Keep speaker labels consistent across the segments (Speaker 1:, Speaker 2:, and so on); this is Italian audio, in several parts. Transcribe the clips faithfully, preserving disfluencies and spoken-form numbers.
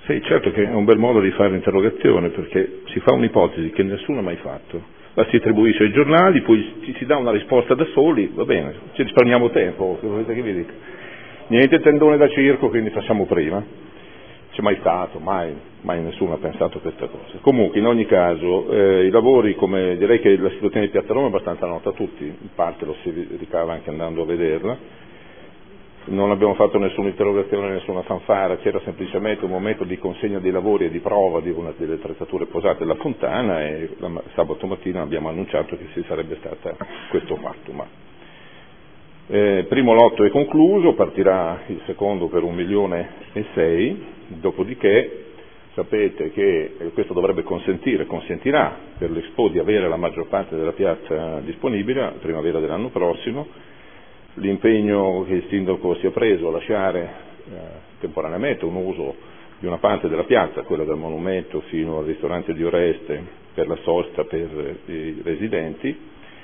Speaker 1: Sì, certo che è un bel modo di fare l'interrogazione, perché si fa un'ipotesi che nessuno ha mai fatto, la si attribuisce ai giornali, poi ci si dà una risposta da soli, va bene, ci risparmiamo tempo, che volete che vi dica? Niente tendone da circo, quindi facciamo prima. C'è mai stato, mai, mai nessuno ha pensato a questa cosa. Comunque, in ogni caso, eh, i lavori, come direi che la situazione di Piazza Roma è abbastanza nota a tutti, in parte lo si ricava anche andando a vederla. Non abbiamo fatto nessuna interrogazione, nessuna fanfara, c'era semplicemente un momento di consegna dei lavori e di prova di una delle attrezzature posate della fontana e la, sabato mattina abbiamo annunciato che ci sarebbe stato questo fatto. Ma, eh, primo lotto è concluso, partirà il secondo per un milione e sei, dopodiché sapete che questo dovrebbe consentire, consentirà per l'Expo di avere la maggior parte della piazza disponibile a primavera dell'anno prossimo. L'impegno che il sindaco si è preso a lasciare eh, temporaneamente un uso di una parte della piazza, quella del monumento fino al ristorante di Oreste per la sosta per i residenti,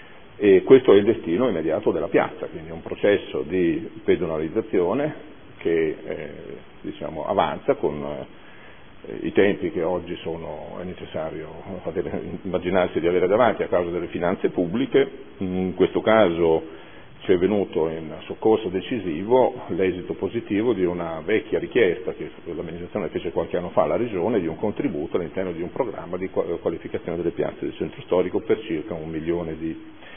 Speaker 1: e questo è il destino immediato della piazza, quindi è un processo di pedonalizzazione che eh, diciamo, avanza con eh, i tempi che oggi sono, è necessario immaginarsi di avere davanti a causa delle finanze pubbliche. In questo caso ci è venuto in soccorso decisivo l'esito positivo di una vecchia richiesta che l'amministrazione fece qualche anno fa alla Regione di un contributo all'interno di un programma di qualificazione delle piazze del centro storico per circa un milione di,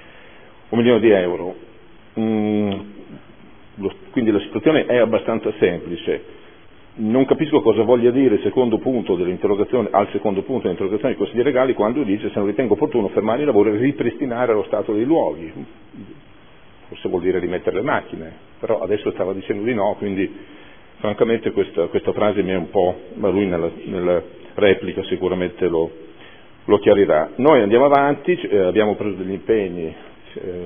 Speaker 1: un milione di euro. Mm, lo, quindi la situazione è abbastanza semplice. Non capisco cosa voglia dire il secondo punto dell'interrogazione, al secondo punto dell'interrogazione dei consigli legali quando dice se non ritengo opportuno fermare i lavori e ripristinare lo stato dei luoghi. Forse vuol dire rimettere le macchine, però adesso stava dicendo di no, quindi francamente questa, questa frase mi è un po', ma lui nella, nella replica sicuramente lo, lo chiarirà. Noi andiamo avanti, eh, abbiamo preso degli impegni, eh,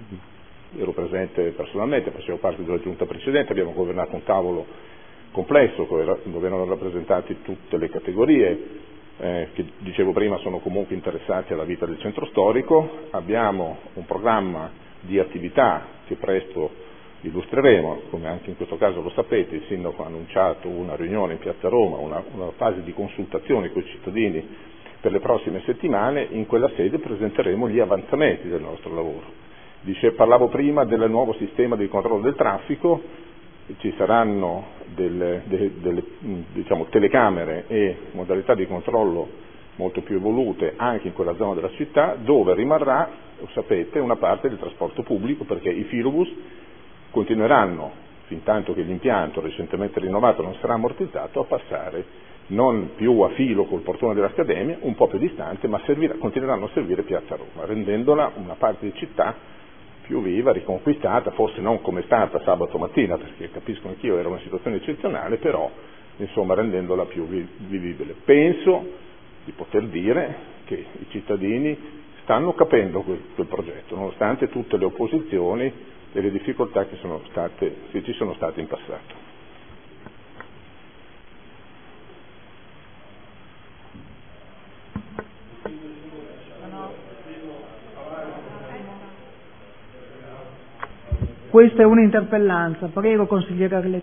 Speaker 1: ero presente personalmente, facevo parte della giunta precedente, abbiamo governato un tavolo complesso dove erano rappresentate tutte le categorie eh, che dicevo prima sono comunque interessati alla vita del centro storico, abbiamo un programma di attività che presto illustreremo, come anche in questo caso lo sapete, il sindaco ha annunciato una riunione in Piazza Roma, una, una fase di consultazione con i cittadini per le prossime settimane, in quella sede presenteremo gli avanzamenti del nostro lavoro. Dice, parlavo prima del nuovo sistema di controllo del traffico, ci saranno delle, delle, delle diciamo, telecamere e modalità di controllo molto più evolute anche in quella zona della città, dove rimarrà, lo sapete, una parte del trasporto pubblico, perché i filobus continueranno, fin tanto che l'impianto recentemente rinnovato non sarà ammortizzato, a passare non più a filo col portone dell'Accademia, un po' più distante, ma servirà, continueranno a servire Piazza Roma, rendendola una parte di città più viva, riconquistata, forse non come è stata sabato mattina, perché capisco anch'io era una situazione eccezionale, però insomma rendendola più vivibile. Penso di poter dire che i cittadini stanno capendo quel, quel progetto, nonostante tutte le opposizioni e le difficoltà che, sono state, che ci sono state in passato.
Speaker 2: Questa è un'interpellanza, prego consigliere Arletti.